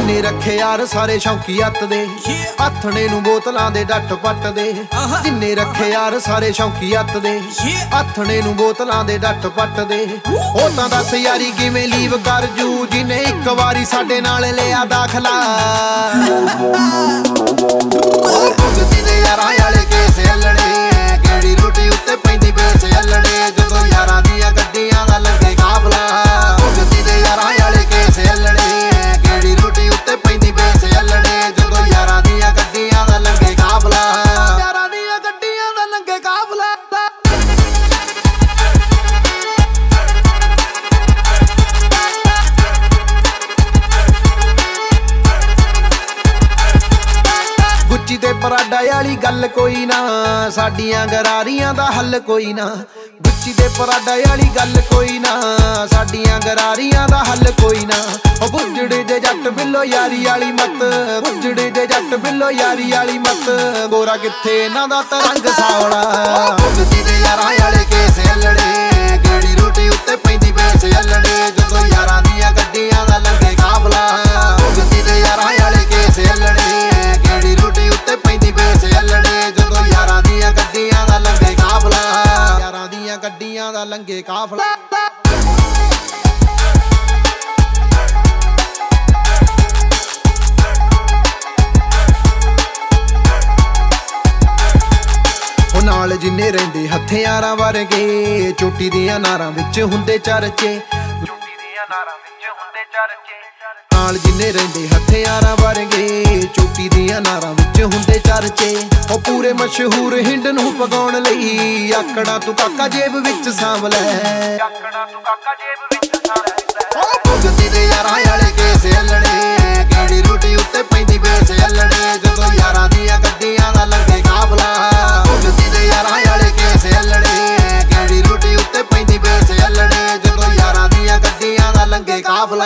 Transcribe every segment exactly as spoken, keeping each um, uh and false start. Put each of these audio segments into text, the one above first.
जिन्ने रखे यार सारे शौकी हत्थ दे हथने नू बोतलां दे डट पट दे जिन्ने रखे यार सारे शौकी हत्थ दे हथने नू बोतलां दे डट पट दे ओ तां दस यारी किवें लीव कर जू जिन्ने एक वारी साडे नाल लिया दाखला भुगती दे यारां वाले केस हलणे केड़ी रोटी उत्ते पैंदी बेस हलणे जदों यारां दियां गड्डियां दा लंघे काफला भुगती दे यारां वाले केस हलणे केड़ी रोटी उत्ते पैंदी बेस हलणे जदों यारां दियां गड्डियां दा लंघे काफला यारां दियां गड्डियां दा लंघे काफला गुच्ची ते पराडा वाली गल कोई ना साडियां गरारियां दा हल कोई ना गुच्ची ते पराडा वाली गल कोई ना साडियां गरारियां दा हल कोई ना ओ बुजड़े जे जट बिल्लो यारी वाली मत बुजड़े जे जट बिल्लो यारी वाली मत गोरा किथे इन्हां दा तरंग सावला भुगती दे यारां वाले केस हलणे केड़ी रोटी उत्ते पैंदी बेस हलणे जदों यारां दियां गड्डियां दा लंघे काफला भुगती दे यारां वाले केस हलणे केड़ी रोटी उत्ते पैंदी बेस हलणे जदों यारां दियां गड्डियां दा लंघे काफला यारां दियां गड्डियां दा लंघे काफला नाल जिन्ने रहिंदे हथियारां वर्गे चोटी दियां नारां विच हुंदे चर्चे चोटी दियां नारां विच हुंदे चर्चे नाल जिन्ने रहिंदे हथियारां वर्गे चोटी दियां नारां विच हुंदे चर्चे ओ पूरे मशहूर हिंड नूं पगाउण लई आकड़ा तू काका जेब विच सांभ लै आकड़ा तू काका जेब विच सांभ लै ओ भुगती दे यारां वाले केस हलणे केड़ी रोटी उत्ते पैंदी बेस हलणे जदों यारां दियां गड्डियां दा लंघे काफला भुगती दे यारां वाले केस हलणे केड़ी रोटी उत्ते पैंदी बेस हलणे जदों यारां दियां गड्डियां दा लंघे काफला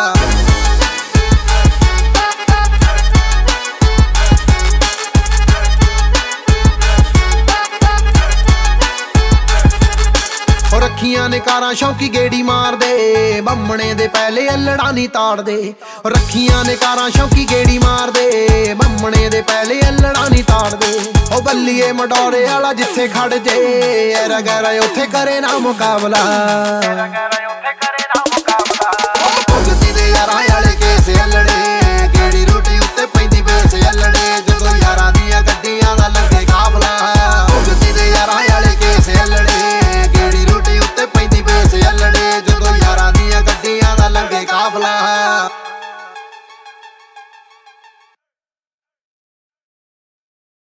रखियां ने कारां शौकी गेड़ी मार दे बम्मणे दे पहले अल्लड़ा नी ताड़ दे रखियां ने कारां शौकी गेड़ी मार दे बम्मणे दे पहले अल्लड़ा नी ताड़ दे ओ बल्लीए मडोरे वाला जिथे खड़ जे ऐरा गैरा उत्थे करे ना मुकाबला ऐरा गैरा उत्थे करे ना मुकाबला भुगती दे यारां वाले केस हलणे